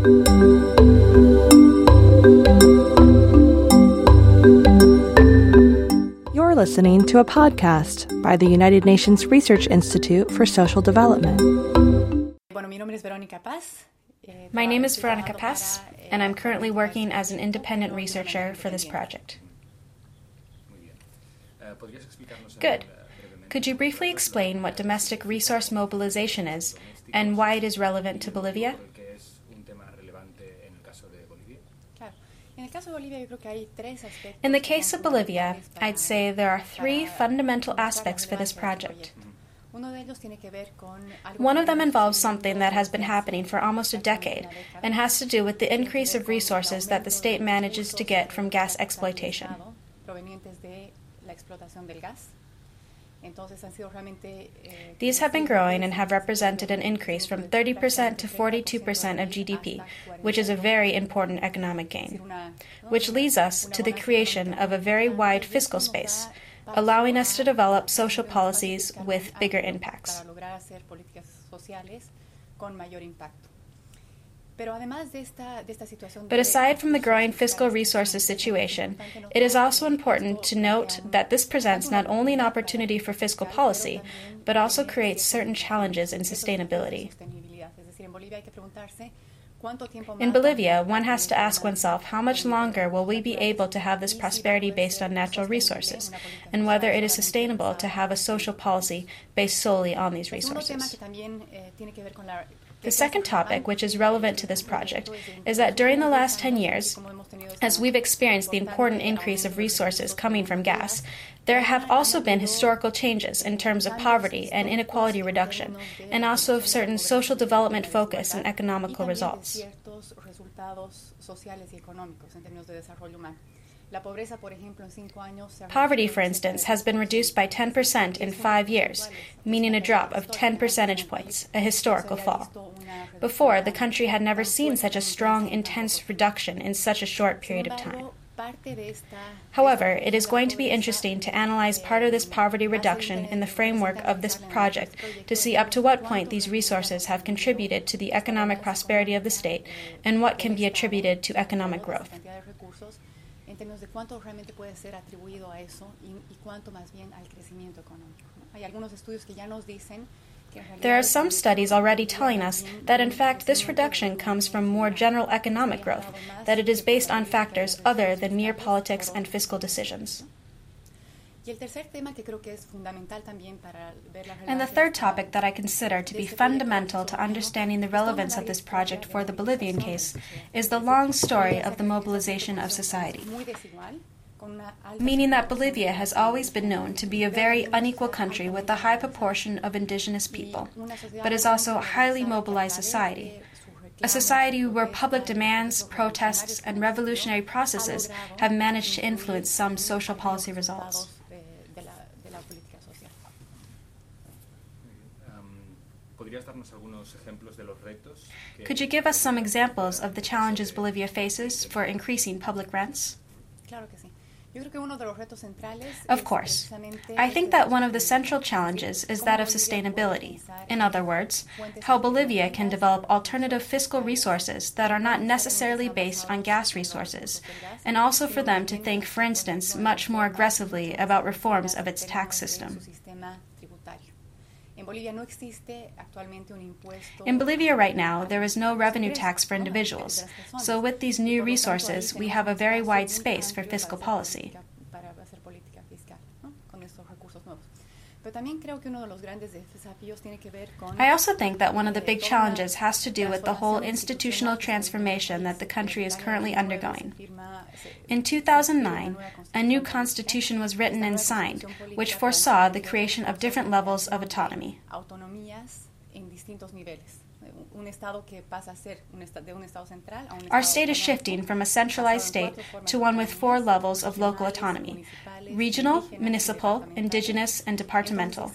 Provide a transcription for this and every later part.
You're listening to a podcast by the United Nations Research Institute for Social Development. My name is Veronica Paz, and I'm currently working as an independent researcher for this project. Good. Could you briefly explain what domestic resource mobilization is and why it is relevant to Bolivia? In the case of Bolivia, I'd say there are three fundamental aspects for this project. One of them involves something that has been happening for almost a decade and has to do with the increase of resources that the state manages to get from gas exploitation. These have been growing and have represented an increase from 30% to 42% of GDP, which is a very important economic gain, which leads us to the creation of a very wide fiscal space, allowing us to develop social policies with bigger impacts. But aside from the growing fiscal resources situation, it is also important to note that this presents not only an opportunity for fiscal policy, but also creates certain challenges in sustainability. In Bolivia, one has to ask oneself how much longer will we be able to have this prosperity based on natural resources, and whether it is sustainable to have a social policy based solely on these resources. The second topic, which is relevant to this project, is that during the last 10 years, as we've experienced the important increase of resources coming from gas, there have also been historical changes in terms of poverty and inequality reduction, and also of certain social development focus and economical results. Poverty, for instance, has been reduced by 10% in 5 years, meaning a drop of 10 percentage points, a historical fall. Before, the country had never seen such a strong, intense reduction in such a short period of time. However, it is going to be interesting to analyze part of this poverty reduction in the framework of this project to see up to what point these resources have contributed to the economic prosperity of the state and what can be attributed to economic growth. There are some studies already telling us that in fact this reduction comes from more general economic growth, that it is based on factors other than mere politics and fiscal decisions. And the third topic that I consider to be fundamental to understanding the relevance of this project for the Bolivian case is the long story of the mobilization of society. Meaning that Bolivia has always been known to be a very unequal country with a high proportion of indigenous people, but is also a highly mobilized society. A society where public demands, protests, and revolutionary processes have managed to influence some social policy results. Could you give us some examples of the challenges Bolivia faces for increasing public rents? Of course. I think that one of the central challenges is that of sustainability. In other words, how Bolivia can develop alternative fiscal resources that are not necessarily based on gas resources, and also for them to think, for instance, much more aggressively about reforms of its tax system. In Bolivia right now, there is no revenue tax for individuals, so with these new resources, we have a very wide space for fiscal policy. I also think that one of the big challenges has to do with the whole institutional transformation that the country is currently undergoing. In 2009, a new constitution was written and signed, which foresaw the creation of different levels of autonomy. Our state is shifting from a centralized state to one with 4 levels of local autonomy: regional, municipal, indigenous, and departmental.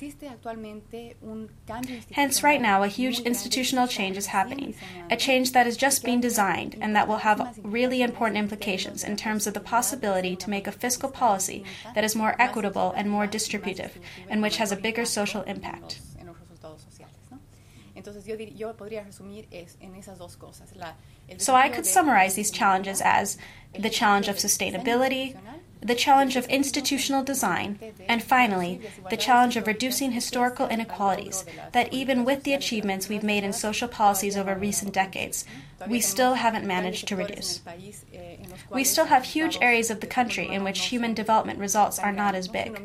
Hence, right now, a huge institutional change is happening, a change that is just being designed and that will have really important implications in terms of the possibility to make a fiscal policy that is more equitable and more distributive, and which has a bigger social impact. So I could summarize these challenges as the challenge of sustainability, the challenge of institutional design, and finally, the challenge of reducing historical inequalities that even with the achievements we've made in social policies over recent decades, we still haven't managed to reduce. We still have huge areas of the country in which human development results are not as big.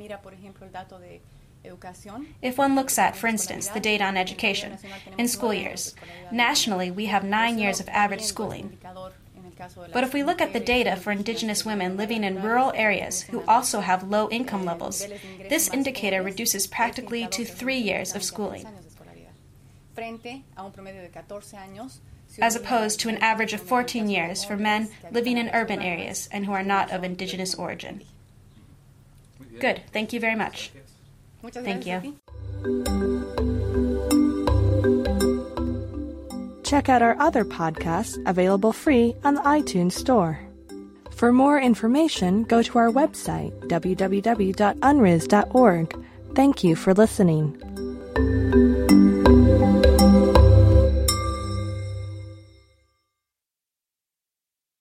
If one looks at, for instance, the data on education in school years, nationally we have 9 years of average schooling. But if we look at the data for Indigenous women living in rural areas who also have low income levels, this indicator reduces practically to 3 years of schooling, as opposed to an average of 14 years for men living in urban areas and who are not of Indigenous origin. Good. Thank you very much. Thank you. Check out our other podcasts available free on the iTunes Store. For more information, go to our website, www.unris.org. Thank you for listening.